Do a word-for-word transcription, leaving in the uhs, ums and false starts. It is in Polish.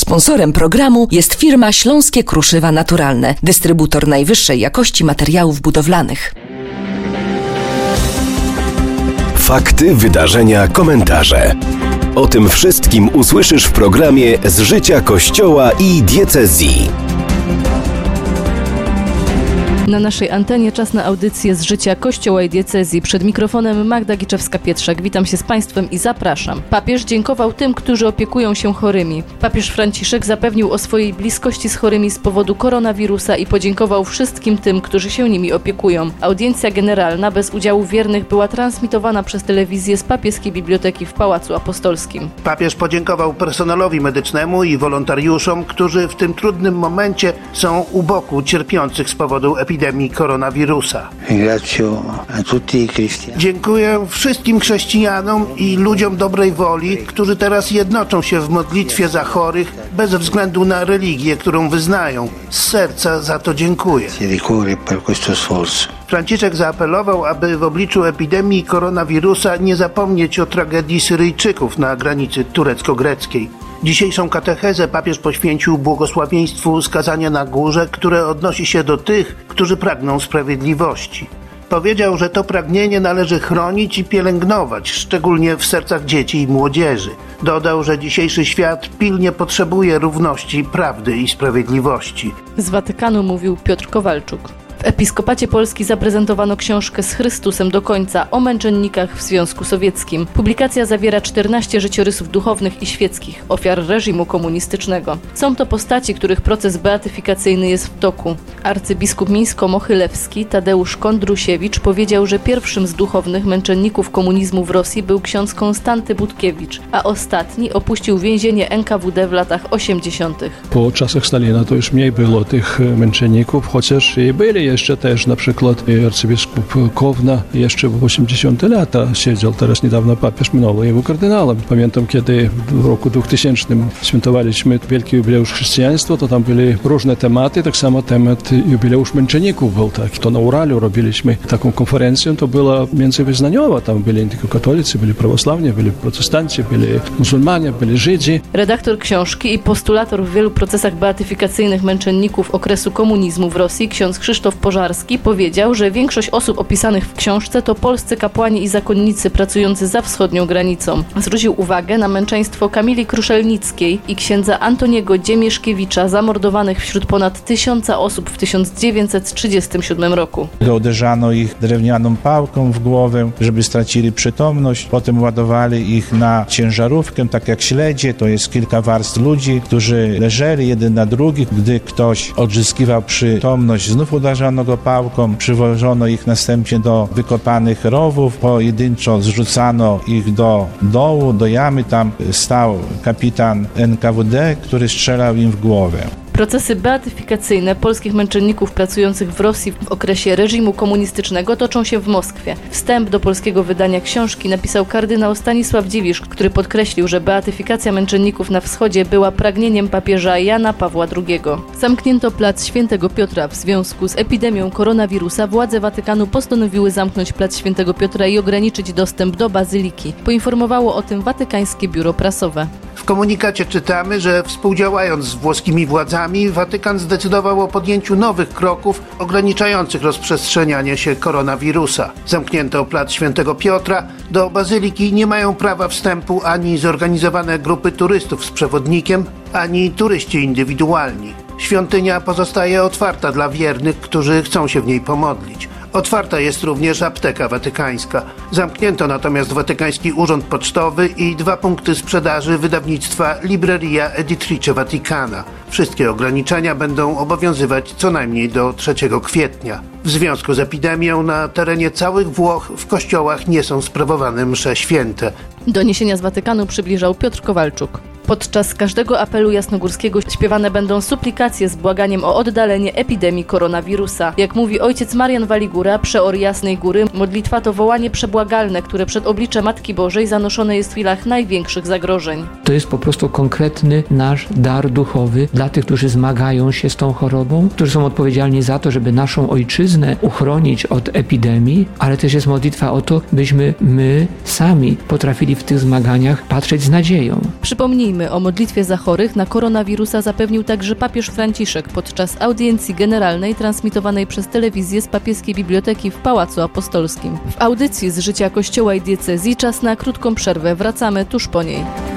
Sponsorem programu jest firma Śląskie Kruszywa Naturalne, dystrybutor najwyższej jakości materiałów budowlanych. Fakty, wydarzenia, komentarze. O tym wszystkim usłyszysz w programie Z życia Kościoła i diecezji. Na naszej antenie czas na audycję Z życia Kościoła i diecezji. Przed mikrofonem Magda Giczewska-Pietrzak. Witam się z Państwem i zapraszam. Papież dziękował tym, którzy opiekują się chorymi. Papież Franciszek zapewnił o swojej bliskości z chorymi z powodu koronawirusa i podziękował wszystkim tym, którzy się nimi opiekują. Audiencja generalna bez udziału wiernych była transmitowana przez telewizję z papieskiej biblioteki w Pałacu Apostolskim. Papież podziękował personelowi medycznemu i wolontariuszom, którzy w tym trudnym momencie są u boku cierpiących z powodu epidemii koronawirusa. Dziękuję wszystkim chrześcijanom i ludziom dobrej woli, którzy teraz jednoczą się w modlitwie za chorych bez względu na religię, którą wyznają. Z serca za to dziękuję. Franciszek zaapelował, aby w obliczu epidemii koronawirusa nie zapomnieć o tragedii Syryjczyków na granicy turecko-greckiej. Dzisiejszą katechezę papież poświęcił błogosławieństwu skazania na górze, które odnosi się do tych, którzy pragną sprawiedliwości. Powiedział, że to pragnienie należy chronić i pielęgnować, szczególnie w sercach dzieci i młodzieży. Dodał, że dzisiejszy świat pilnie potrzebuje równości, prawdy i sprawiedliwości. Z Watykanu mówił Piotr Kowalczuk. W Episkopacie Polski zaprezentowano książkę Z Chrystusem do końca o męczennikach w Związku Sowieckim. Publikacja zawiera czternaście życiorysów duchownych i świeckich, ofiar reżimu komunistycznego. Są to postaci, których proces beatyfikacyjny jest w toku. Arcybiskup mińsko-mochylewski Tadeusz Kondrusiewicz powiedział, że pierwszym z duchownych męczenników komunizmu w Rosji był ksiądz Konstanty Budkiewicz, a ostatni opuścił więzienie N K W D w latach osiemdziesiątych. Po czasach Stalina to już mniej było tych męczenników, chociaż i byli jeszcze też, na przykład arcybiskup Kowna jeszcze w osiemdziesiąte lata siedział, teraz niedawno papież minął jego kardynałem. Pamiętam, kiedy w roku dwutysięcznym świętowaliśmy wielki jubileusz chrześcijaństwa, to tam byli różne tematy, tak samo temat jubileusz męczenników był tak. To na Uralu robiliśmy taką konferencję, to była międzywyznaniowa, tam byli nie tylko katolicy, byli prawosławni, byli protestanci, byli muzułmanie, byli Żydzi. Redaktor książki i postulator w wielu procesach beatyfikacyjnych męczenników okresu komunizmu w Rosji, ksiądz Krzysztof Pożarski, powiedział, że większość osób opisanych w książce to polscy kapłani i zakonnicy pracujący za wschodnią granicą. Zwrócił uwagę na męczeństwo Kamili Kruszelnickiej i księdza Antoniego Dziemieszkiewicza, zamordowanych wśród ponad tysiąca osób w tysiąc dziewięćset trzydziestym siódmym roku. Uderzano ich drewnianą pałką w głowę, żeby stracili przytomność. Potem ładowali ich na ciężarówkę, tak jak śledzie. To jest kilka warstw ludzi, którzy leżeli jeden na drugich. Gdy ktoś odzyskiwał przytomność, znów uderzano go pałką, przywożono ich następnie do wykopanych rowów, pojedynczo zrzucano ich do dołu, do jamy. Tam stał kapitan N K W D, który strzelał im w głowę. Procesy beatyfikacyjne polskich męczenników pracujących w Rosji w okresie reżimu komunistycznego toczą się w Moskwie. Wstęp do polskiego wydania książki napisał kardynał Stanisław Dziwisz, który podkreślił, że beatyfikacja męczenników na wschodzie była pragnieniem papieża Jana Pawła drugiego. Zamknięto plac Świętego Piotra. W związku z epidemią koronawirusa władze Watykanu postanowiły zamknąć plac Świętego Piotra i ograniczyć dostęp do bazyliki. Poinformowało o tym watykańskie biuro prasowe. W komunikacie czytamy, że współdziałając z włoskimi władzami, Watykan zdecydował o podjęciu nowych kroków ograniczających rozprzestrzenianie się koronawirusa. Zamknięto plac Świętego Piotra. Do bazyliki nie mają prawa wstępu ani zorganizowane grupy turystów z przewodnikiem, ani turyści indywidualni. Świątynia pozostaje otwarta dla wiernych, którzy chcą się w niej pomodlić. Otwarta jest również apteka watykańska. Zamknięto natomiast Watykański Urząd Pocztowy i dwa punkty sprzedaży wydawnictwa Libreria Editrice Vaticana. Wszystkie ograniczenia będą obowiązywać co najmniej do trzeciego kwietnia. W związku z epidemią na terenie całych Włoch w kościołach nie są sprawowane msze święte. Doniesienia z Watykanu przybliżał Piotr Kowalczuk. Podczas każdego apelu jasnogórskiego śpiewane będą suplikacje z błaganiem o oddalenie epidemii koronawirusa. Jak mówi ojciec Marian Waligura, przeor Jasnej Góry, modlitwa to wołanie przebłagalne, które przed oblicze Matki Bożej zanoszone jest w chwilach największych zagrożeń. To jest po prostu konkretny nasz dar duchowy dla tych, którzy zmagają się z tą chorobą, którzy są odpowiedzialni za to, żeby naszą ojczyznę uchronić od epidemii, ale też jest modlitwa o to, byśmy my sami potrafili w tych zmaganiach patrzeć z nadzieją. Przypomnijmy, Przypomnijmy, o modlitwie za chorych na koronawirusa zapewnił także papież Franciszek podczas audiencji generalnej transmitowanej przez telewizję z Papieskiej Biblioteki w Pałacu Apostolskim. W audycji z życia Kościoła i diecezji czas na krótką przerwę. Wracamy tuż po niej.